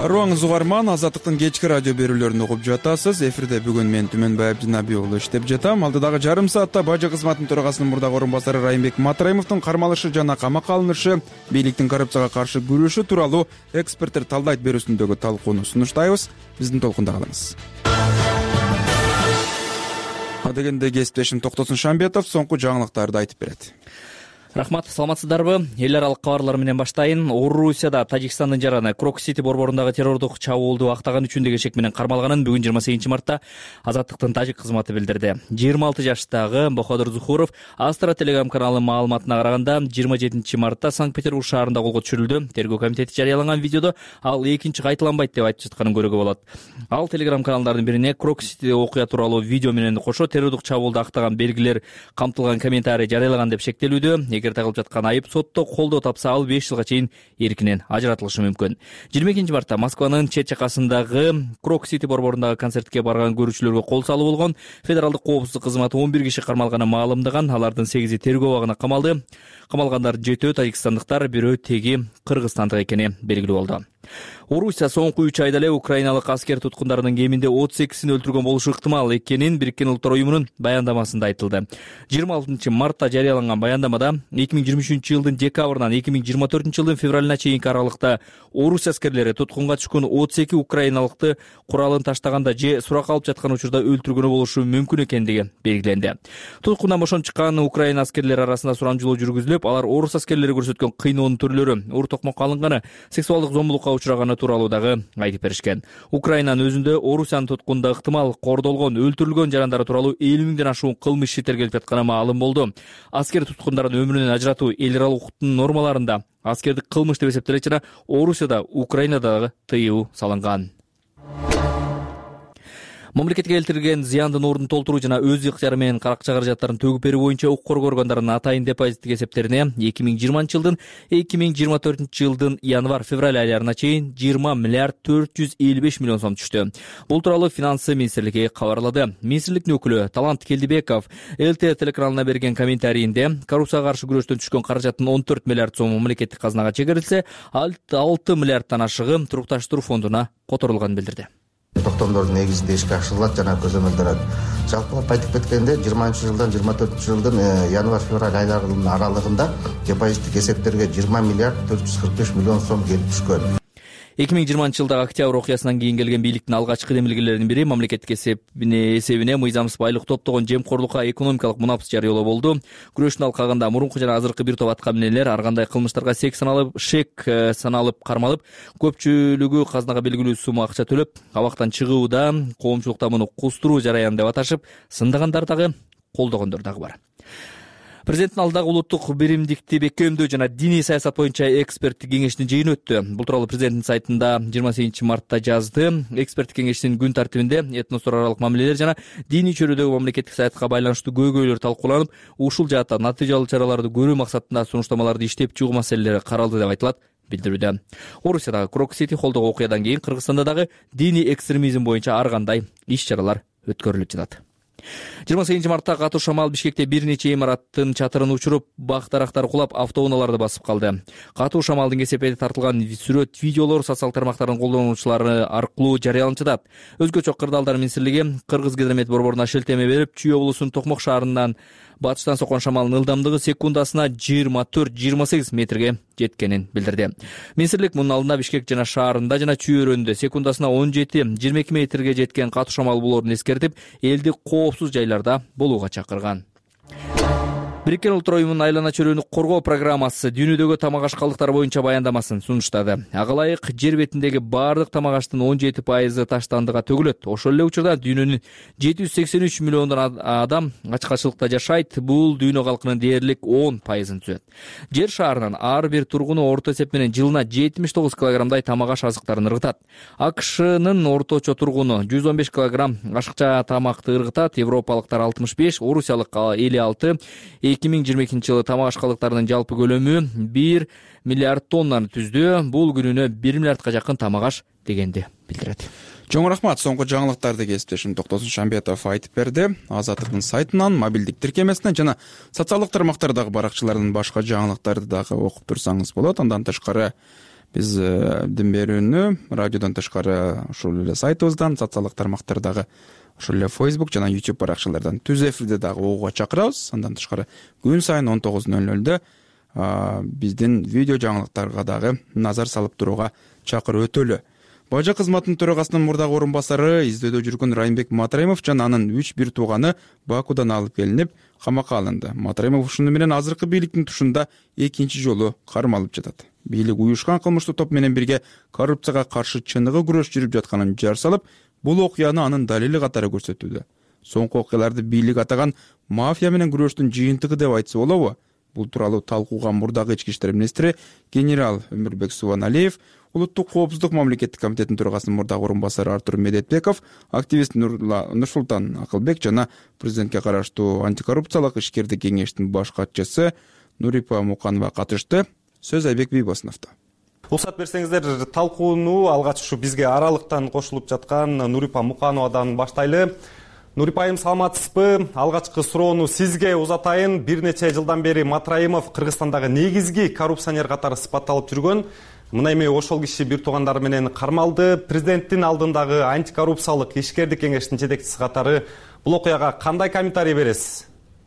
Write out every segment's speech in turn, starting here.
Арыбаңыз угарман, Азаттыктын кечки радио берүүлөрүн угуп жатасыз. Эфирде бүгүн мен Түмөнбай Абдинабий уулу иштеп жатам. Алдыдагы жарым саатта бажы кызматынын төрагасынын мурдагы орун басары Райымбек Матраимовдун кармалышы жана камакка алынышы, бийликтин коррупцияга каршы күрөшү тууралуу эксперттер талдайт берүүсүндөгү талкууну сунуштайбыз. Биздин толкунда калыңыз. Адегенде кесиптешим Токтосун Шамбетов соңку жаңылыктарды айтып берет. Рахмат, саламатсыздарбы? Эл аралык кабарлар менен баштайын. Орусияда Тажикстандын жараны Крок-Сити борборундағы террордук чабуулду актаган үчүн деген шек менен кармалганын бүгүн 28 мартта Азаттыктын тажик кызматы билдирди. 26 жаштагы Бохадыр Зухуров Астра телеграм каналынын маалыматына караганда 27 мартта Санкт-Петербург шаарында колго түшүрүлдү. Тергөө комитети жарыялаган видеодо ал экинчи кайталанбайт деп айтып жатканын көрүүгө болот. Ал телеграм каналдардын бирине Крок-Сити окуя тууралуу видео менен кошо террордук чабуулду актаган белгилер камтылган комментарий жарыялаган деп шектелүүдө. Эгер тагылып жаткан айып сотто колдоо тапса, ал 5 жылга чейин эркинен ажыратылышы мүмкүн. 22 мартта Москванын чет жакасындагы Крок-Сити борборундагы концертке барган көрүүчүлөргө кол салуу болгон. Федералдык коопсуздук кызматы 11 киши кармалганын маалымдаган. Алардын 8-и тергөө абагына камалды. Камалгандар 7-өө тажикстандыктар, бирөө теги кыргызстандык экени белгилүү болду. Орусия соңку 3 айда эле украиналык аскер туткундарынын кеминде 38-син өлтүргөн болушу ыктымал экенин Бириккен Улуттар уюмунун баяндамасында айтылды. 26 мартта жарыяланган баяндамада 2023 жылдын декабрынан 2024 жылдын февралына чейинки аралыкта Орусия аскерлери туткунга түшкөн 32 украиналыкты куралын таштаганда же сурак алып жаткан учурда өлтүргөнү болушу мүмкүн экендиги белгиленди. Туткундан бошонуп чыккан Украина аскерлери арасында сурамжылоо жүргүзүлүп, алар орус аскерлери көрсөткөн кыйноонун түрлөрү, ур токмокко алынганы, сексуалдык зомбулукка учураганы тууралуу дагы айтып беришкен. Украинанын өзүндө Орусиянын туткунда ыктымал кордолгон, өлтүрүлгөн жарандары тууралуу 50 миңден ашуун кылмыш иши тергелип жатканы маалым болду. Аскер туткундарын өмүрүнөн ажыратуу эл аралык укуктун нормаларында аскердик кылмыш деп эсептелет жана Орусияда, Украинада дагы тыюу салынган. Мамлекетке келтирилген зыяндын ордун толтуруу жана өз ыктыяры менен каракча каражаттарын төгүп берүү боюнча укук коргооргондордун атайын депозиттик эсептерине 2020 жылдын 2024 жылдын январь-февраль айларына чейин 20 миллиард 455 миллион сом түштү. Бул тууралуу Финансы министрлиги кабарлады. Министрликтин өкүлү Талант Келдибеков ЛТ телеканалына берген комментарийинде коррупцияга каршы күрөштөн түшкөн каражаттын 14 миллиард сом мамлекеттик казынага чегерилсе, 6 миллиардтан ашыгы турукташтыруу фондуна которулганын билдирди. Токтомдордун негизинде ишке ашырылат жана көзөмөлдөрөт. Жалпылап айтып кеткенде 20 жылдан 24 жылдын январь-февраль айларынын аралыгында депозиттик эсептерге 20 миллиард 445 миллион сом келип түшкөн. 2020 жылдагы октябрь окуясынан кийин келген бийликтин алгачкы демилгелеринин бири мамлекеттик эсебине мыйзамсыз байлык топтогон жемкорлукка экономикалык мунапс жарыялоо болду. Күрөштүн алкагында мурунку жана азыркы бир топ аткаминерлер ар кандай кылмыштарга шек саналып кармалып, көпчүлүгү казынага белгилүү сумма акча төлөп, абактан чыгууда коомчулукта муну кустуруу жараяны деп аташып, сындагандар дагы, колдогондор дагы бар. Президенттин алдагы улуттук биримдикти бекемдөө жана диний саясат боюнча эксперттик кеңештин жыйыны өттү. Бул тууралуу президенттин сайтында 28 мартта жазды. Эксперттик кеңештин күн тартибинде этностор аралык мамилелер жана диний чөйрөдөгү мамлекеттик саятка байланыштуу көйгөйлөр талкууланып, ушул жаатта натыйжалуу чараларды көрүү максатында сунуштамаларды иштеп чыгуу маселелери каралды деп айтылат билдирүүдө. Орусиядагы Крок-Сити холдогу окуядан кийин Кыргызстанда дагы диний экстремизм боюнча ар кандай иш-чаралар өткөрүлүп жатат. 28 мартта катуу шамал Бишкекте бир нече имараттын чатырын учуруп, бак-дарактар кулап, автоунааларды басып калды. Катуу шамалдын кесепети тартылган сүрөт, видеолор социалдык тармактардын колдонуучулары аркылуу жарыяланып жатат. Өзгөчө Кырдаалдар министрлиги Кыргыз Гидромет борборуна шилтеме берип, Чүй облусунун Токмок шаарынан батыштан соккон шамалдын ылдамдыгы секундасына 24-28 метрге жеткенин билдирди. Министрлик мунун алдында Бишкек жана шаарында жана Чүй өрөөнүндө секундасына 17-22 метрге жеткен катуу шамал болоорун эскертип, элди коопсуз жайларда болууга чакырган. Бириккен Улуттар уюмунун айлана чөлөнү коргоо программасы дүйнөдөгү тамак аш калдыктары боюнча баяндамасын сунуштады. Ага ылайык жер бетиндеги бардык тамак аштын 17% таштандыга төгүлөт. Ошол эле учурда дүйнөнүн 783 миллиондон адам ачкачылыкта жашайт. Бул дүйнө калкынын дээрлик 10%-ын түзөт. Жер шаарынын ар бир тургуну орто эсеп менен жылына 79 килограммдай тамак аш азыктарын ыргытат. АКШнын орточо тургуну 115 килограмм ашыкча тамакты ыргытат. Европалыктар 65, орусиялык 56. 2022 жылы тамак аш калдыктарынын жалпы көлөмү 1 миллиард тоннаны түздү. Бул күнүнө 1 миллиардка жакын тамак аш дегенди билдирет. Чоң рахмат. Соңку жаңылыктарды кесиптешим Токтосун Шамбетов айтып берди. Азаттыктын сайтынан, мобилдик тиркемесинен жана социалдык тармактардагы баракчылардын башка жаңылыктарды дагы окуп турсаңыз болот. Андан тышкары биздин берүүнү радиодон тышкары ушул эле сайтыбыздан, социалдык тармактардагы ошол эле Facebook жана YouTube баракчалардан түз эфирде дагы угууга чакырабыз. Андан тышкары күн сайын 19:00 биздин видео жаңылыктарга дагы назар салып турууга чакырып өтөлү. Бажы кызматынын төрагасынын мурдагы орун басары, издөөдө жүргөн Райымбек Матраимов жана анын 3 бир тууганы Бакудан алып келинип, камакка алынды. Матраимов ушуну менен азыркы бийликтин тушунда экинчи жолу кармалып жатат. Бийлик уюшкан кылмыштуу топ менен бирге коррупцияга каршы чыныгы күрөш жүрүп жатканын жар салып, бул окуяны анын далили катары көрсөтүүдө. Соңку окуяларды бийлик атаган мафия менен күрөштүн жыйынтыгы деп айтса болобу? Бул тууралуу талкууга мурдагы ички иштер министри генерал Өмүрбек Субаналиев, Улуттук коопсуздук мамлекеттик комитетинин төрагасынын мурдагы орун басары Артур Медетбеков, активист Нурсултан Акылбек жана президентке караштуу антикоррупциялык ишкердик кеңештин баш катчысы Нурипа Муканова катышты. Сөз Айбек Бийбосуновдо. Уруксат берсеңиздер, талкууну алгач ушу бизге аралыктан кошулуп жаткан Нурипа Мукановадан баштайлы. Нурипа айым, саламатсызбы? Алгачкы суроону сизге узатайын. Бир нече жылдан бери Матраимов Кыргызстандагы негизги коррупционер катары сыпатталып жүргөн. Мына эми ошол киши бир туугандары менен кармалды. Президенттин алдындагы антикоррупциялык ишкердик кеңештин жетекчиси катары бул окуяга кандай комментарий бересиз?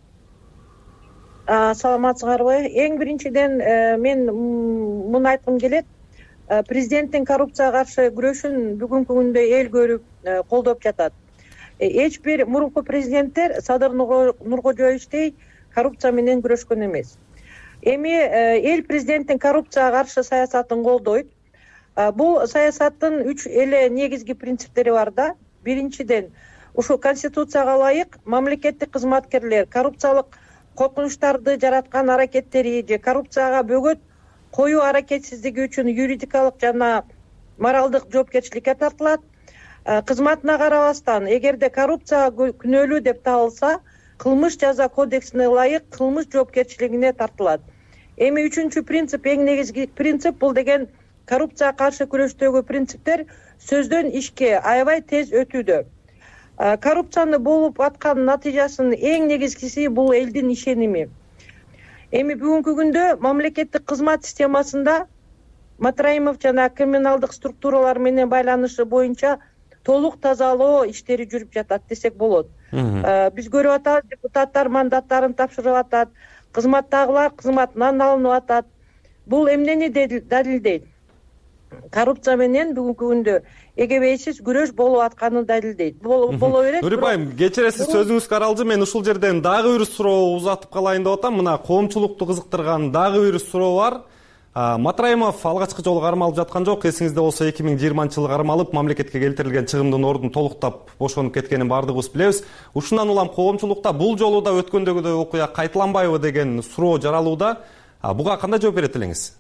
Саламатсыздарбы? Эң биринчиден мен муну айткым келет. Президенттин коррупцияга каршы күрөшүн бүгүнкү күндө эл көрүп колдоп жатат. Эч бир мурунку президенттер Садыр Нуркожоевичтей коррупция менен күрөшкөн эмес. Эми эл президенттин коррупцияга каршы саясатын колдойт. Бул саясаттын 3 эле негизги принциптери бар да. Биринчиден, ушул конституцияга ылайык мамлекеттик кызматкерлер коррупциялык коркунучтарды жараткан аракеттери же коррупцияга бөгөт коюу аракетсиздиги үчүн юридикалык жана моралдык жоопкерчиликке тартылат. Кызматына карабастан, эгерде коррупцияга күнөөлүү деп табылса, кылмыш жаза кодексине ылайык кылмыш жоопкерчилигине тартылат. Эми 3-чү принцип, эң негизги принцип, бул деген коррупцияга каршы күрөштөгү принциптер сөздөн ишке аябай тез өтүүдө. Коррупцияны болуп аткан натыйжасынын эң негизгиси бул элдин ишеними. Эми бүгүнкү күндө мамлекеттик кызмат системасында Матраимов жана криминалдык структуралар менен байланышы боюнча толук тазалоо иштери жүрүп жатат десек болот. Биз көрүп атабыз, депутаттар мандаттарын тапшырып атат, кызматтагылар кызматынан алынып атат. Бул эмнени далилдейт? Коррупция менен бүгүнкү күндө эгебейсиз күрөш болуп атканын далилдейт. Боло берет. Нурипа айым, кечиресиз, сөзүңүзгө аралжы. Мен ушул жерден дагы бир суроо узатып калайын деп атам. Мына коомчулукту кызыктырган дагы бир суроо бар. Матраимов алгачкы жолу кармалып жаткан жок. Эсиңизде болсо 2020-жылы кармалып, мамлекетке келтирилген чыгымдын ордун толуктап бошонуп кеткенин баардыгыбыз билебиз. Ушундан улам коомчулукта бул жолу да өткөндөгүдөй окуя кайталанбайбы деген суроо жаралууда. Буга кандай жооп берет элеңиз?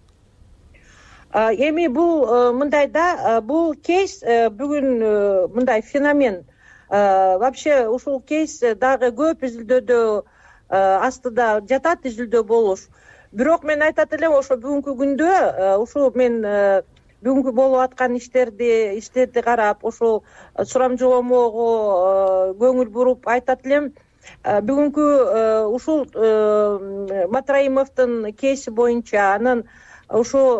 Эми бул мындай да, бул кейс бүгүн мындай феномен. Вообще ушул кейс дагы көп изилдөөдө астыда жатат, изилдөө болуш. Бирок мен айтат элем, ошо бүгүнкү күндө ушул мен бүгүнкү болуп аткан иштерди карап, ошол сурамжылоомого көңүл буруп айтат элем, бүгүнкү ушул Матраимовдун кейси боюнча анын ушул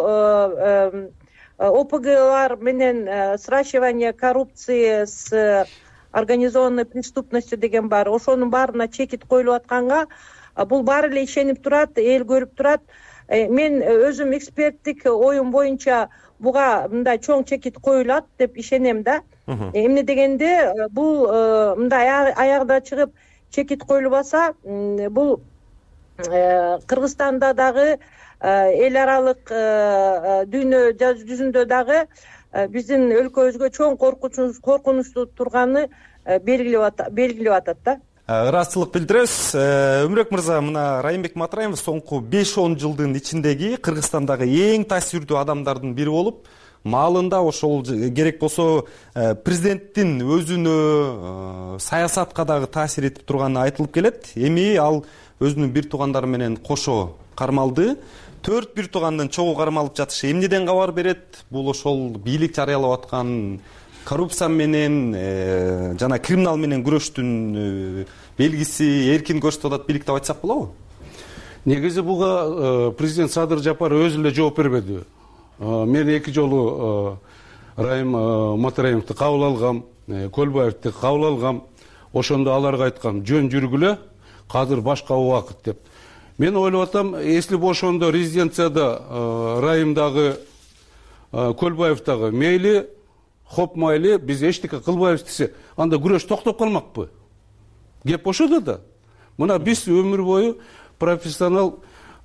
ОПГлар менен сращивание коррупции с организованной преступностью деген бар. Ошонун баарына чекит коюлуп атканга бул баары эле ишенип турат, эл көрүп турат. Мен өзүм эксперттик оюм боюнча буга мындай чоң чекит коюлат деп ишенем да. Эмне дегенде бул мындай аягда чыгып чекит коюлбаса, бул Кыргызстанда дагы эл аралык дүйнө жүзүндө дагы биздин өлкөбүзгө чоң коркунучтуу турганы белгилеп атат да. Ырастылык билдиребиз. Өмүрбек мырза, мына Райымбек Матраимов соңку 5-10 жылдын ичиндеги Кыргызстандагы эң таасирдүү адамдардын бири болуп, маалында ошол керек болсо президенттин өзүнө саясатка дагы таасир этип турганы айтылып келет. Эми ал өзүнүн бир туугандары менен кошо кармалды. 4 бир туугандын чогуу кармалып жатышы эмнеден кабар берет? Бул ошол бийлик жарыялап аткан коррупция менен жана криминал менен күрөштүн белгиси, эркин көрсөтүп атат бийлик деп айтсак болобу? Негизи буга президент Садыр Жапаров өзү эле жооп бербеди. мен 2 жолу Райым Матраимовду кабыл алгам, Көлбаевди кабыл алгам. Ошондо аларга айткам, жөн жүргүлө, азыр башка убакыт деп. Мен ойлоп атам, если бы ошондо резиденцияда Райымдагы, Көлбаевдагы мейли, хоп майли, биз эчтеке кылбайбыз десе, анда күрөш токтоп калмакпы. Кеп ошодо да. Мына биз өмүр бою профессионал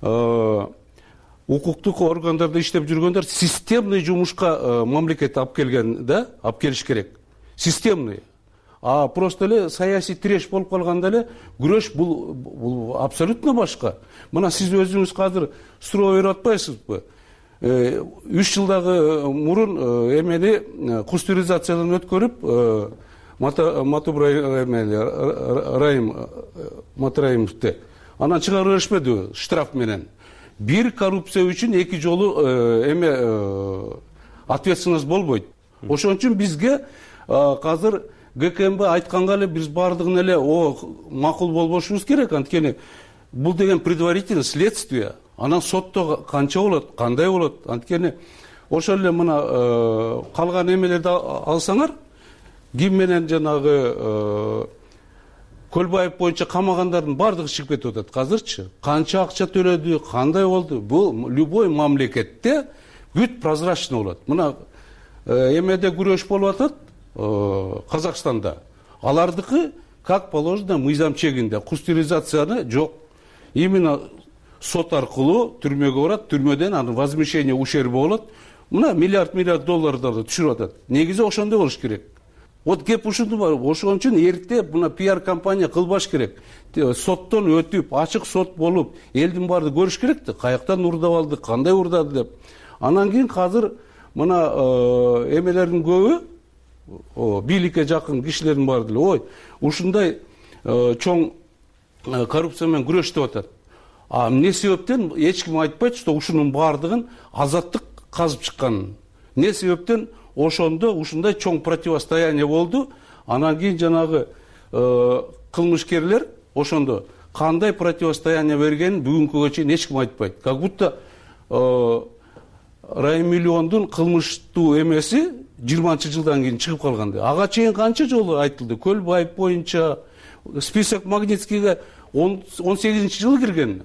укуктук органдарда иштеп жүргөндөр системный жумушка мамлекет алып келген да, алып келиш керек. Системный. А просто эле саясий треш болуп калганда эле күрөш бул абсолютно башка. Мына сиз өзүңүз азыр суроо берип атпайсызбы? 3 жылдагы мурун эмени кустуризациядан өткөрүп, Райым Матраимовду анан чыгарып беришпеди штраф менен. Бир коррупция үчүн 2 жолу ответственность болбойт. Ошон үчүн бизге азыр ГКМБ айтканга эле биз бардыгын эле макул болбошубуз керек. Анткени бул деген предварительное следствие. Анан сотто канча болот, кандай болот? Анткени ошол эле мына калган эмелерди алсаңар, ким менен жанагы Көлбаев боюнча камагандардын бардыгы чыгып кетип атат азырчы. Канча акча төлөдү, кандай болду? Бул любой мамлекетте бүт прозрачно болот. Мына эмеде күрөш болуп атат Казакстанда. Алардыкы как положено мыйзам чегинде. Кустуризацияны жок. Именно сот аркылуу түрмөгө барат, түрмөдөн анын возмещение ущербы болот. Мына миллиард долларды түшүрүп атат. Негизи ошондой болуш керек. Вот кеп ушунду бар. Ошон үчүн эрте мына пиар компания кылбаш керек. Соттон өтүп, ачык сот болуп, элдин баары көрүш керек да, каяктан урдап алды, кандай урдады деп. Анан кийин азыр мына эмелердин көбү бийликке жакын кишилердин баары деле, ой, ушундай чоң коррупция менен күрөш деп атат. Эмне себептен эч ким айтпайт, что ушунун баардыгын азаттык казып чыкканын. Эмне себептен ошондо ушундай чоң противостояние болду. Анан кийин жанагы кылмышкерлер ошондо кандай противостояние бергенин бүгүнкүгө чейин эч ким айтпайт. Как будто Райым Миллиондун кылмыштуу эмеси 20-жылдан кийин чыгып калгандай. Ага чейин канча жолу айтылды. Көлбаев боюнча список Магнитскийге 18-жылы кирген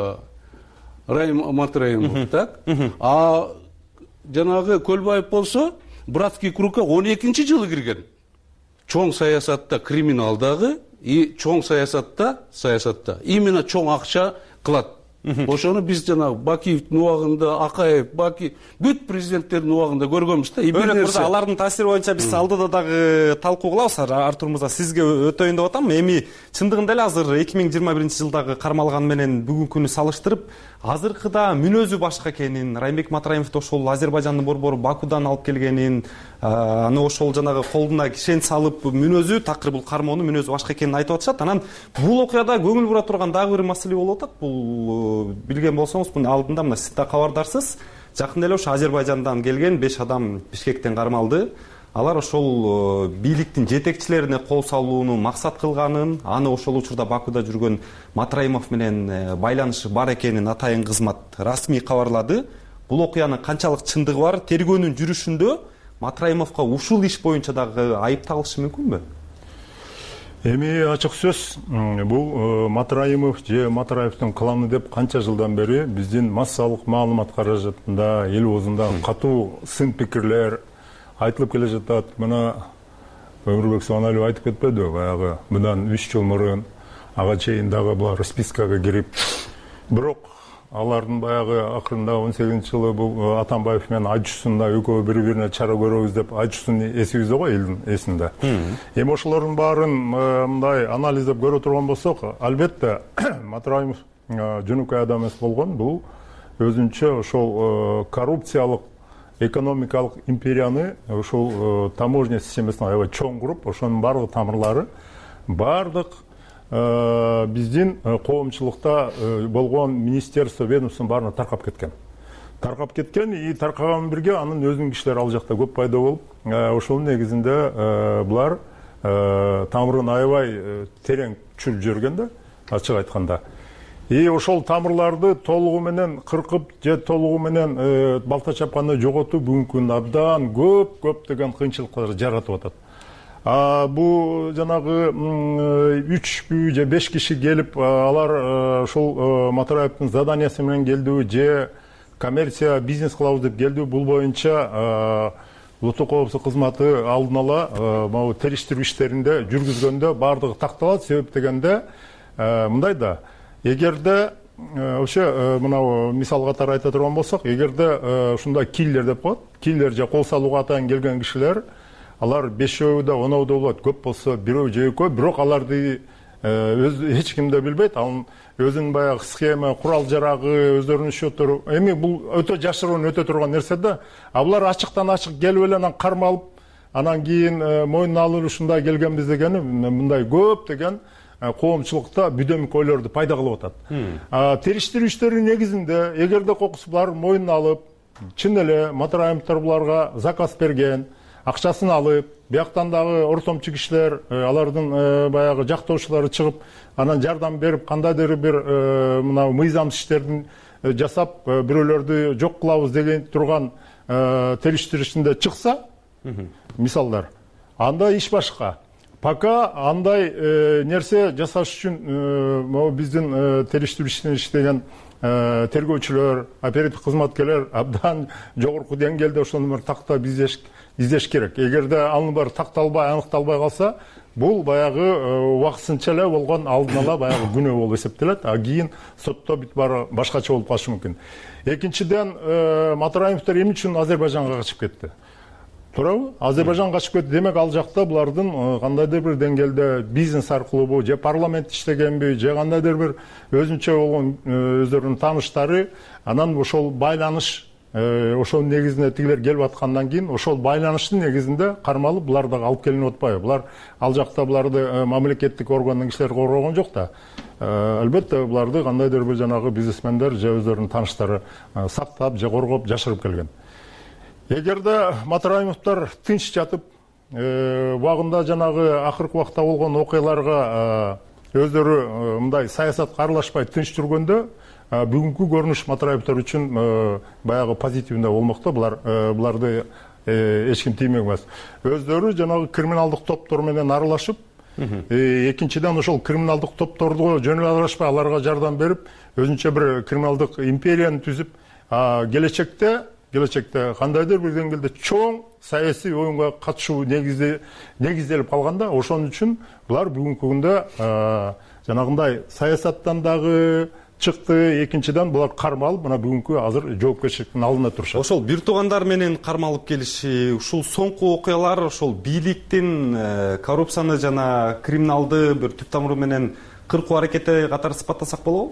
Райым Матраимов, так? А жанагы Көлбаев болсо братский кругка 12-жылы кирген. Чоң саясатта криминалдагы и чоң саясатта именно чоң акча кылат. Ошону биз жана Бакиевдин убагында, Акаев, Баки бүт президенттердин убагында көргөнбүз да. Мырза, алардын таасири боюнча биз алдыда дагы талкуу кылабыз. Артур мырза, сизге өтөйүн деп атам. Эми чындыгында эле азыр 2021-жылдагы кармалган менен бүгүнкүнү салыштырып, азыркыда мүнөзү башка экенин, Райымбек Матраимовду ошол Азербайжандын борбору Бакудан алып келгенин, аны ошол жанагы колуна кишен салып мүнөзү, такыр бул кармоонун мүнөзү башка экенин айтып атышат. Анан бул окуяда көңүл бура турган дагы бир маселе болуп атат. Бул билген болсоңуз, мына алдында мына сиз да кабардарсыз. Жакында эле ошо Азербайжандан келген 5 адам Бишкектен кармалды. Алар ошол бийликтин жетекчилерине кол салууну максат кылганын, аны ошол учурда Бакуда жүргөн Матраимов менен байланышы бар экенин атайын кызмат расмий кабарлады. Бул окуянын канчалык чындыгы бар? Тергөөнүн жүрүшүндө Матраимовго ушул иш боюнча дагы айып тагылышы мүмкүнбү? Эми ачык сөз, бул Матраимов же Матраевдин кланы деп канча жылдан бери биздин массалык маалымат каражатында эл оозунда катуу сын пикирлер айтылып келе жатат. Мына Өмүрбек Субаналиев айтып кетпеди, баягы мындан 3 жыл мурун ага чейин дагы булар спискага кирип, бирок алардын баягы акырында 18-жылы бул Атамбаев менен Айжусунда экөө бири-бирине чара көрөбүз деп Айжусун эсибизде го, элдин эсинде. Эми ошолордун баарын мындай анализдеп көрө турган болсок, албетте Матраимов жөнөкөй адам эмес болгон. Бул өзүнчө ошол коррупциялык экономикалык империяны ошол таможня системасына аябай чоң куруп, ошонун бардык тамырлары бардык биздин коомчулукта болгон министерство, ведомствонун баарына таркап кеткен и таркаган бирге анын өзүнүн кишилери ал жакта көп пайда болуп, ошонун негизинде булар тамырын аябай терең чүрүп жүргөн да, ачык айтканда. Ошол тамырларды толугу менен кыркып же толугу менен балта чапканда жоготуу бүгүнкү күндө абдан көптөгөн кыйынчылыктар жаратып атат. Бу жанагы 3 же 5 киши келип, алар ошол Матараевдин заданиясы менен келдүү же коммерция бизнес кылабыз деп келдүү. Бул боюнча улуттук коопсуздук кызматы алдын ала могу териштирүү иштеринде жүргүзгөндө баардыгы такталат. Себеп дегенде мындай да, эгерде вообще мынау мисал катары айта турган болсок, эгерде ушундай киллер деп коет, киллер же кол салууга атайын келген кишилер, алар 5-өө да 10-өө да болот, көп болсо 1-өө же 2-өө, бирок аларды эч ким да билбейт. Анын өзүнүн баягы схема, курал жарагы, өздөрүнүн счеттору. Эми бул өтө жашыруун өтө турган нерсе да. Булар ачыктан ачык келип эле анан кармалып, анан кийин мойнуна алып ушундай келгенбиз дегени мындай көп деген коомчулукта бүдөмүк ойлорду пайда кылып атат. Териштирүү иштери негизинде эгерде кокус булар мойнуна алып, чын эле Матараевдер буларга заказ берген, акчасын алып, бияктан дагы ортомчу кишилер, алардын баягы жактоочулары чыгып, анан жардам берип, кандайдыр бир мына мыйзамсыз иштердин жасап, бирөөлөрдү жок кылабыз деген турган териштиришинде чыкса, мисалдар, анда иш башка. Пока андай нерсе жасаш үчүн могу биздин териштирүү ишин иштеген тергөөчүлөр, оперативдик кызматкерлер абдан жогорку деңгээлде ошону бир тактап издеш керек. Эгерде анын баары такталбай, аныкталбай калса, бул баягы убакытсынча эле болгон алдын ала баягы күнөө болуп эсептелет. Кийин сотто бүт баары башкача болуп калышы мүмкүн. Экинчиден, Матараевдер эмне үчүн Азербайжанга качып кетти? Туурабы? Азербайжан качып кетти. Демек ал жакта булардын кандайдыр бир деңгээлде бизнес аркылуу же парламент иштегенби, же кандайдыр бир өзүнчө болгон өздөрүнүн тааныштары, анан ошол байланыш ошол негизинде тигилер келип аткандан кийин ошол байланыштын негизинде кармалып булар дагы алып келинип атпайбы? Булар ал жакта буларды мамлекеттик органдын кишилери коргогон жок да. Албетте буларды кандайдыр бир жанагы бизнесмендер же өздөрүнүн тааныштары сактап же коргоп жашырып келген. Эгерде Матараевдер тынч жатып, убагында жанагы акыркы убакта болгон окуяларга өздөрү мындай саясатка аралашпай тынч жүргөндө, бүгүнкү көрүнүш Матараевдер үчүн баягы позитивдүү болмокто. Буларды эч ким тиймек эмес. Өздөрү жанагы криминалдык топтор менен аралашып, экинчиден ошол криминалдык топторго жөнү аралашпай аларга жардам берип, өзүнчө бир криминалдык империяны түзүп, келечекте кандайдыр бир деңгээлде чоң саясий оюнга катышуу негизделип калганда, ошон үчүн булар бүгүнкү күндө жанагындай саясаттан дагы чыкты. Экинчиден булар кармалып, мына бүгүнкү азыр жоопкерчиликтин алдында турушат. Ошол бир туугандар менен кармалып келиши, ушул соңку окуялар ошол бийликтин коррупцияны жана криминалды бир түп тамыры менен кыркуу аракети катары сыпаттасак болобу?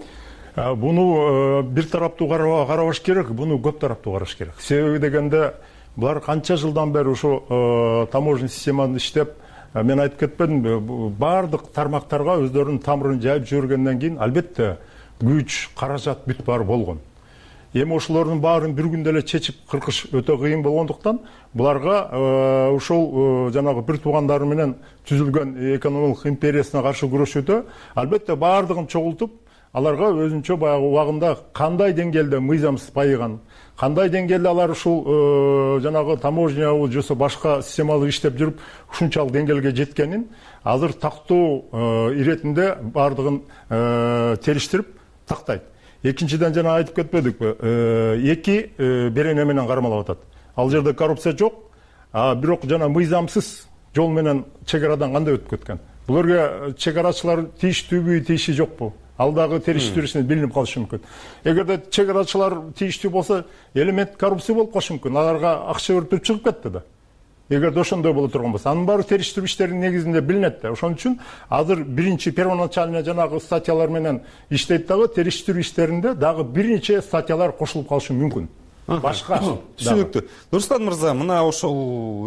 Буну бир тараптуу карабаш керек, буну көп тараптуу караш керек. Себеби дегенде булар канча жылдан бери ушу таможенный системаны иштеп, мен айтып кетпедимби, баардык тармактарга өздөрүнүн тамырын жайып жүргөндөн кийин албетте күч, каражат бүт бар болгон. Эми ошолордун баарын бир күндө эле чечип кыркыш өтө кыйын болгондуктан буларга ушул жанагы бир туугандары менен түзүлгөн экономикалык империясына каршы күрөшүүдө албетте баардыгын чогултуп, аларга өзүнчө баягы убагында кандай деңгээлде мыйзамсыз байыган, кандай деңгээлде алар ушул жанагы таможня же башка системалык иштеп жүрүп ушунчалык деңгээлге жеткенин азыр тактоо иретинде баардыгын териштирип тактайт. Экинчиден жана айтып кетпедикпи, эки берене менен кармалап атат. Ал жерде коррупция жок, бирок жана мыйзамсыз жол менен чек арадан кандай өтүп кеткен. Буларга чек арачылар тийиштүүбү, тийиши жокпу? Ал дагы териштирүү ишине билинип калышы мүмкүн. Эгерде чек арачылар тийиштүү болсо, элемент коррупция болуп калышы мүмкүн. Аларга акча берип чыгып кетти да. Эгерде ошондой боло турган болсо, анын баары териштирүү иштеринин негизинде билинет да. Ошон үчүн азыр биринчи первоначальный жанагы статьялар менен иштейт дагы, териштирүү иштеринде дагы бир нече статьялар кошулуп калышы мүмкүн. Башка. Түшүнүктүү. Нурстан мырза, мына ошол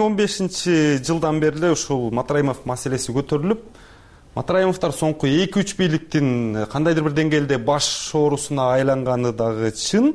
2015-жылдан бери эле ушул Матраимов маселеси көтөрүлүп, Матраимовдор соңку 2-3 бийликтин кандайдыр бир деңгээлде баш оорусуна айланганы дагы чын.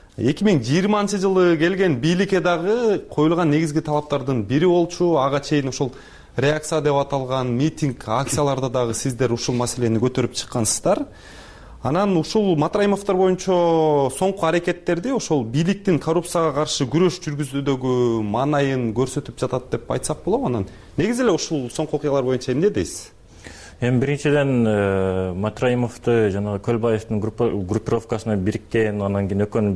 2020-жылы келген бийликке дагы коюлган негизги талаптардын бири болчу. Ага чейин ошол реакция деп аталган митинг, акцияларда дагы сиздер ушул маселени көтөрүп чыккансыздар. Анан ушул Матраимовдор боюнча соңку аракеттерди ошол бийликтин коррупцияга каршы күрөш жүргүзүүдөгү маанайын көрсөтүп жатат деп айтсак болобу? Анан негизи эле ушул соңку окуялар боюнча эмне дейсиз? Эми биринчиден Матраимовду жанагы Көлбаевдин группировкасына бириккен, анан кийин экөөнүн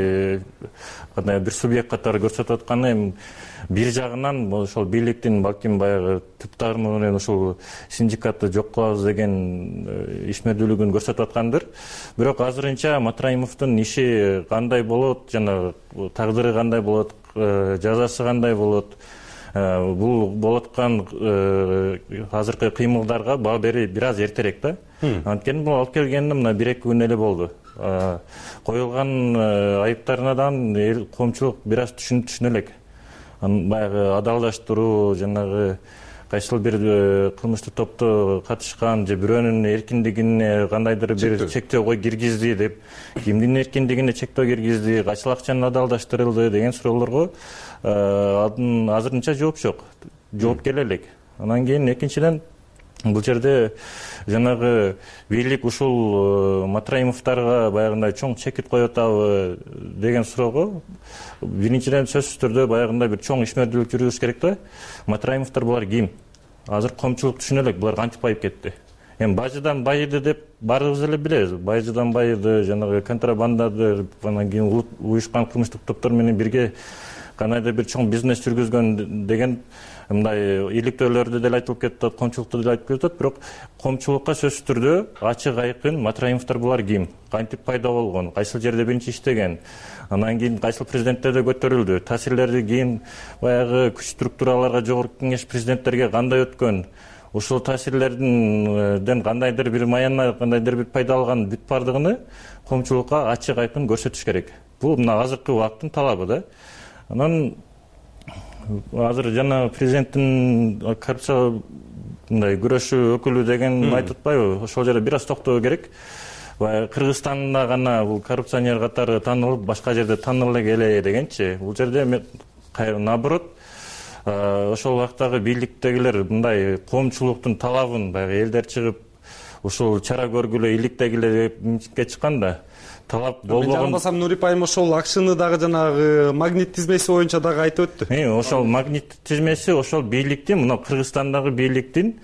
бир субъект катары көрсөтүп атканы эми бир жагынан ошол бийликтин балким баягы түп тармагы менен ушул синдикатты жок кылабыз деген ишмердүүлүгүн көрсөтүп аткандыр. Бирок азырынча Матраимовдун иши кандай болот, жанагы тагдыры кандай болот, жазасы кандай болот, бул болуп аткан азыркы кыймылдарга баа берүү бир аз эртерээк да. Анткени бул алып келгенде мына 1-2 күн эле болду. Коюлган айыптарынан коомчулук бир аз түшүнө элек. Баягы адалдаштыруу, жанагы кайсыл бир кылмыштык топто катышкан же бирөөнүн эркиндигине кандайдыр бир чектөө киргизди деп, кимдин эркиндигине чектөө киргизди, кайсыл акчаны адалдаштырылды деген суроолорго азырынча жооп жок. Жооп келе элек. Анан кийин экинчиден бул жерде жанагы бийлик ушул Матраимовдорго баягындай чоң чекит коюп атабы деген суроого биринчиден сөзсүз түрдө баягындай бир чоң ишмердүүлүк жүргүзүш керек да. Матраимовдор булар ким? Азыр коомчулук түшүнө элек, булар кантип байып кетти. Эми бажыдан байыды деп баарыбыз эле билебиз. Бажыдан байыды, жанагы контрабандады, анан кийин уюшкан кылмыштык топтор менен бирге кандайдыр бир чоң бизнес жүргүзгөн деген мындай иликтөөлөрдү деле айтылып кетет, коомчулукту деле айтып кетет. Бирок коомчулукка сөзсүз түрдө ачык айкын Матраимовдор булар ким? Кантип пайда болгон? Кайсыл жерде биринчи иштеген? Анан кийин кайсыл президенттерде көтөрүлдү? Таасирлери кийин баягы күч структураларга жогорку кеңеш президенттерге кандай өткөн? Ушул таасирлерден кандайдыр бир маянна, кандайдыр бир пайда алган бүт бардыгын коомчулукка ачык айкын көрсөтүш керек. Бул мына азыркы убакыттын талабы да. Анан азыр жана президенттин коррупция мындай күрөшүү өкүлү деген айтып атпайбы? Ошол жерде бир аз токтоо керек. Кыргызстанда гана бул коррупционер катары таанылып, башка жерде таанылып эле дегенчи. Бул жерде наоборот ошол убактагы бийликтегилер мындай коомчулуктун талабын баягы элдер чыгып ушул чара көргүлө иликтегилер митингге чыкканда талап болбогон. Мен жалбасам Нурипа айым ошол акшыны дагы жанагы магнит тизмеси боюнча дагы айтып өттү. Ошол магнит тизмеси ошол бийликтин, мына Кыргызстандагы бийликтин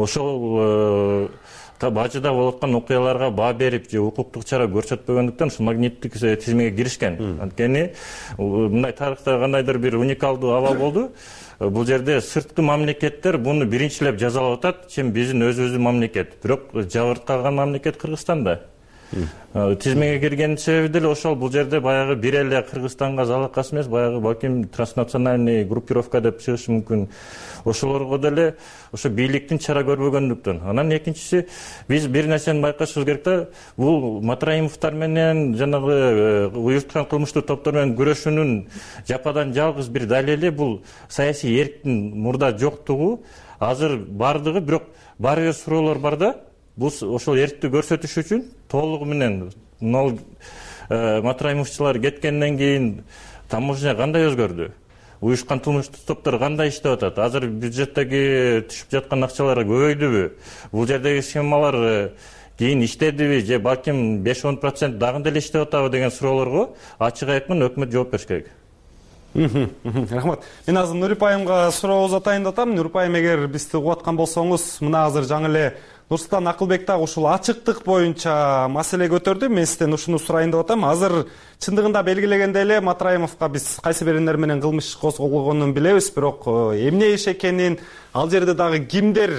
ошол бажыда болуп аткан окуяларга баа берип же укуктук чара көрсөтпөгөндүктөн ушул магниттик тизмеге киришкен. Анткени мындай тарыхта кандайдыр бир уникалдуу абал болду. Бул жерде сырткы мамлекеттер буну биринчилеп жазалап атат, чем биздин өзүбүздүн мамлекет. Бирок жабырт калган мамлекет Кыргызстанда. Тизмеге кирген себеби деле ошол. Бул жерде баягы бир эле Кыргызстанга залакасы эмес, баягы балким транснациональный группировка деп чыгышы мүмкүн. Ошолорго деле ошо бийликтин чара көрбөгөндүктөн. Анан экинчиси, биз бир нерсени байкашыбыз керек да, бул Матраимовдор менен жанагы уюшкан кылмыштык топтор менен күрөшүүнүн жападан жалгыз бир далили бул саясий эрктин мурда жоктугу. Азыр бардыгы, бирок баары бир суроолор бар да. Бул ошол эркти көрсөтүш үчүн толугу менен Матраимовчулар кеткенден кийин таможня кандай өзгөрдү? Уюшкан кылмыштык топтор кандай иштеп атат? Азыр бюджеттеги түшүп жаткан акчалар көбөйдүбү? Бул жердеги схемалар кийин иштедиби же балким 5-10% дагы деле иштеп атабы деген суроолорго ачык айкын өкмөт жооп бериш керек. Рахмат. Мен азыр Нурипа айымга суроо узатайын деп атам. Нурипа айым, эгер бизди угуп аткан болсоңуз, мына азыр жаңы эле Нурсултан Акылбек дагы ушул ачыктык боюнча маселе көтөрдү. Мен сизден ушуну сурайын деп атам. Азыр чындыгында белгилегенде эле Матраимовго биз кайсы бириндер менен кылмыш козголгонун билебиз, бирок эмне иш экенин, ал жерде дагы кимдер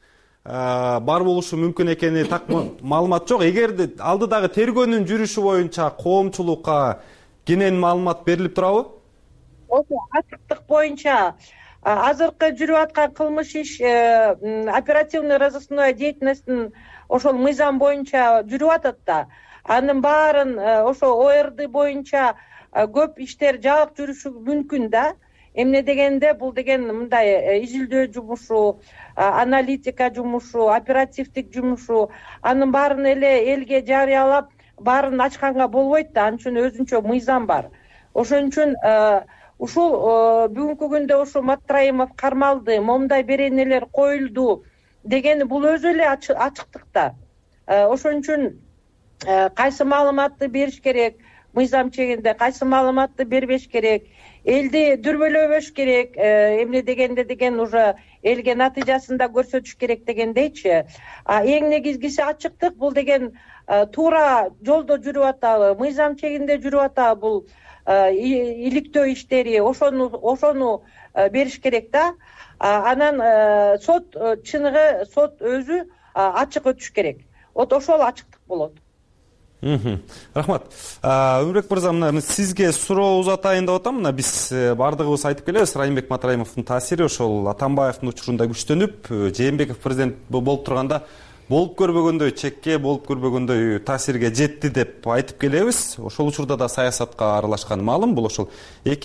бар болушу мүмкүн экени так маалымат жок. Эгерде алдыдагы тергөөнүн жүрүшү боюнча коомчулукка кенен маалымат берилип турабы? Ошо ачыктык боюнча азыркы жүрүп аткан кылмыш иш оперативный розыскной деятельностьтин ошол мыйзам боюнча жүрүп атат да. Анын баарын ошо ОРД боюнча көп иштер жабык жүрүшү мүмкүн да. Эмне дегенде бул деген мындай изилдөө жумушу, аналитика жумушу, оперативдик жумушу, анын баарын эле элге жарыялап баарын ачканга болбойт да. Анын үчүн өзүнчө мыйзам бар. Ошон үчүн ушул бүгүнкү күндө ушул Матраимов кармалды, момундай беренелер коюлду деген бул өзү эле ачыктыкта. Ошон үчүн кайсы маалыматты бериш керек, мыйзам чегинде кайсы маалыматты бербеш керек, элди дүрбөлөбөш керек, эмне дегенде деген уже элге натыйжасын да көрсөтүш керек дегендейчи. Эң негизгиси ачыктык. Бул деген туура жолдо жүрүп атабы, мыйзам чегинде жүрүп атабы, бул иликтөө иштери, ошону бериш керек да. Анан сот чыныгы, сот өзү ачык өтүш керек. Вот ошол ачыктык болот. Рахмат. Өмүрбек мырза, мына сизге суроо узатайын деп атам. Мына биз бардыгыбыз айтып келебиз, Райымбек Матраимовдун таасири ошол Атамбаевдин учурунда күчтөнүп, Жээнбеков президент болуп турганда болуп көрбөгөндөй чекке, болуп көрбөгөндөй таасирге жетти деп айтып келебиз. Ошол учурда да саясатка аралашканы маалым. Бул ошол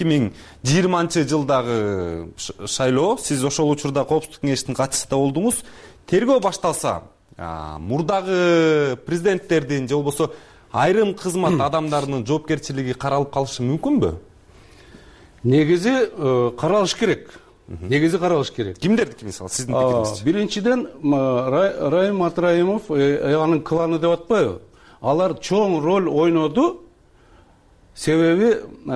2020-жылдагы шайлоо. Сиз ошол учурда Коопсуздук кеңешинин катчысы да болдуңуз. Тергөө башталса, мурдагы президенттердин же болбосо айрым кызмат адамдарынын жоопкерчилиги каралып калышы мүмкүнбү? Негизи каралыш керек. Кимдердики, мисалы, сиздин пикириңизче? Биринчиден, Райым Матраимов, анын кланы деп атпайбы? Алар чоң роль ойноду. Себеби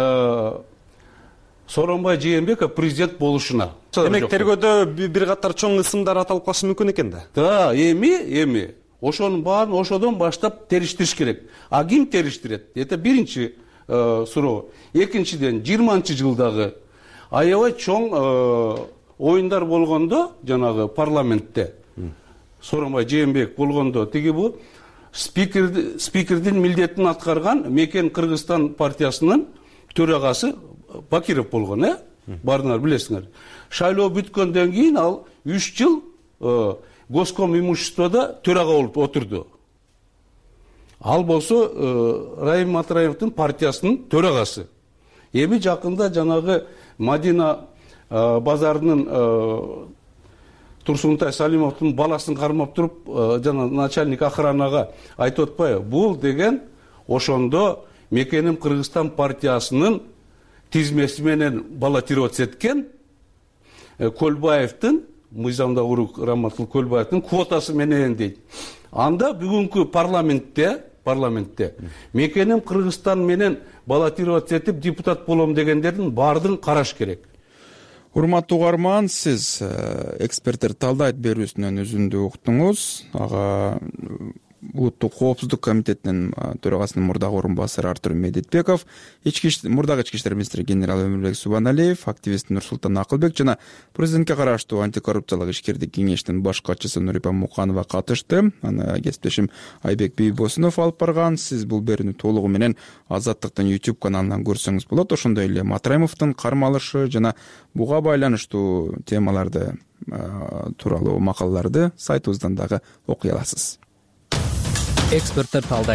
Сооронбай Жээнбеков президент болушуна. Демек, тергөөдө бир катар чоң ысымдар аталып калышы мүмкүн экен да? Да, эми ошонун баарын ошодон баштап териштириш керек. А ким териштирет? Это биринчи суроо. Экинчиден, 20-жылдагы аябай чоң оюндар болгондо, жанагы парламентте, Сооронбай Жээнбеков болгондо, тиги бул спикердин милдетин аткарган Мекен Кыргызстан партиясынын төрагасы Бакиров болгон, баарыңар билесиңер. Шайлоо бүткөндөн кийин ал 3 жыл Госком имуществода төрага болуп отурду. Ал болсо Райым Матраимовдун партиясынын төрагасы. Эми жакында жанагы Мадина базарынын Турсунтай Салимовдун баласын кармап туруп, жана начальник охранага айтып атпайбы? Бул деген ошондо Мекеним Кыргызстан партиясынын тизмеси менен баллотироваться эткен Көлбаевдин, мыйзамда урук Раматкул Көлбаевдин квотасы менен дейт. Анда бүгүнкү парламентте Мекеним Кыргызстан менен баллотироваться этип депутат болом дегендердин баардыгын караш керек. Урматтуу угарман, сиз эксперттер талдайт берүүсүнөн үзүндү уктуңуз. Ага Улуттук коопсуздук комитетинин төрагасынын мурдагы орун басары Артур Медетбеков, мурдагы ички иштер министри генерал Өмүрбек Субаналиев, активист Нурсултан Акылбек жана президентке караштуу антикоррупциялык ишкердик кеңештин баш катчысы Нурипа Муканова катышты. Аны кесиптешим Айбек Бийбосунов алып барган. Сиз бул берүүнү толугу менен Азаттыктын YouTube каналынан көрсөңүз болот. Ошондой эле Матраимовдун кармалышы жана буга байланыштуу темаларды тууралуу макалаларды сайтыбыздан дагы окуй аласыз. Эксперттер талдайт.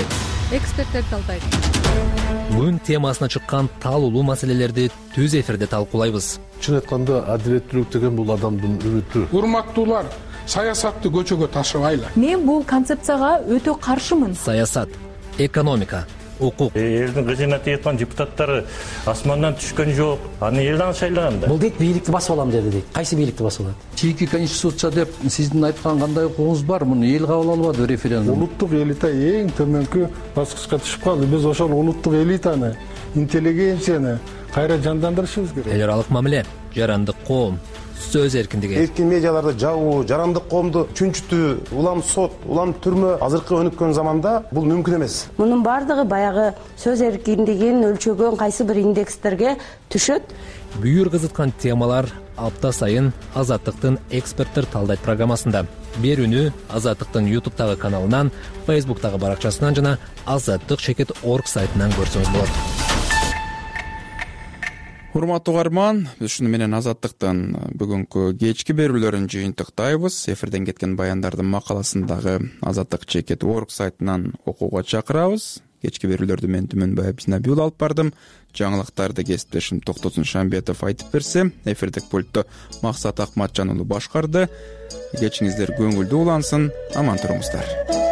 Бүгүн темасына чыккан талуулуу маселелерди түз эфирде талкуулайбыз. Чын айтканда, адилеттүүлүк деген бул адамдын үмүтү. Урматтуулар, саясатты көчөгө ташыбайлы. Мен бул концепцияга өтө каршымын. Саясат, экономика, укук. Элдин кызына тийиткан депутаттары асмандан түшкөн жок. Аны элден шайлаган да. Бул дейт бийликти басып алам деди дейт. Кайсы бийликти басып алат? Чийки конституция деп сиздин айткан кандай укугуңуз бар? Муну эл кабыл албады референдум. Улуттук элита эң төмөнкү баскычка түшүп калды. Биз ошол улуттук элитаны, интеллигенцияны кайра жандандырышыбыз керек. Эл аралык мамиле, жарандык коом, сөз эркиндиги. Эркин медиаларды жабуу, жарандык коомду чүнчүтүү, улам сот, улам түрмө азыркы өнүккөн заманда бул мүмкүн эмес. Мунун бардыгы баягы сөз эркиндигин өлчөгөн кайсы бир индекстерге түшөт. Бүйүр кызыткан темалар апта сайын Азаттыктын эксперттер талдайт программасында. Берүүнү Азаттыктын YouTube'тагы каналынан, Facebook'тагы баракчасынан жана azattik.org сайтынан көрсөңүз болот. Урматтуу угарман, биз шуну менен Азаттыктын бүгүнкү кечки берүүлөрүн жыйынтыктайбыз. Эфирден кеткен баяндардын макаласындагы azattik.org сайтынан окууга чакырабыз. Кечки берүүлөрдү мен Түмөнбаев Набиул алып бардым. Жаңылыктарды кесиптешим Токтосун Шамбетов айтып берсе, эфирдик пультту Максат Акматжан уулу башкарды. Кечиңиздер көңүлдүү улансын, аман туруңуздар.